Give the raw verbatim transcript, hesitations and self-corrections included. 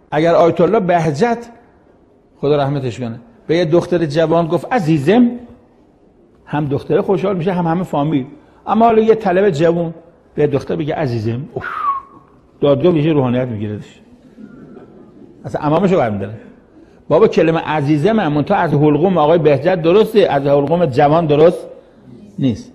اگر آیت الله بهجت خدا رحمتش کنه به یه دختر جوان گفت عزیزم، هم دختره خوشحال میشه هم همه فامیل. اما حالا یه طلبه جوان به دختر بگه عزیزم، اوف، دادگاه میشه روحانیت میگیردش، اصلا امامشو برمیداره. بابا کلمه عزیزم هم منتها از حلقوم آقای بهجت درسته، از حلقوم جوان درست نیست.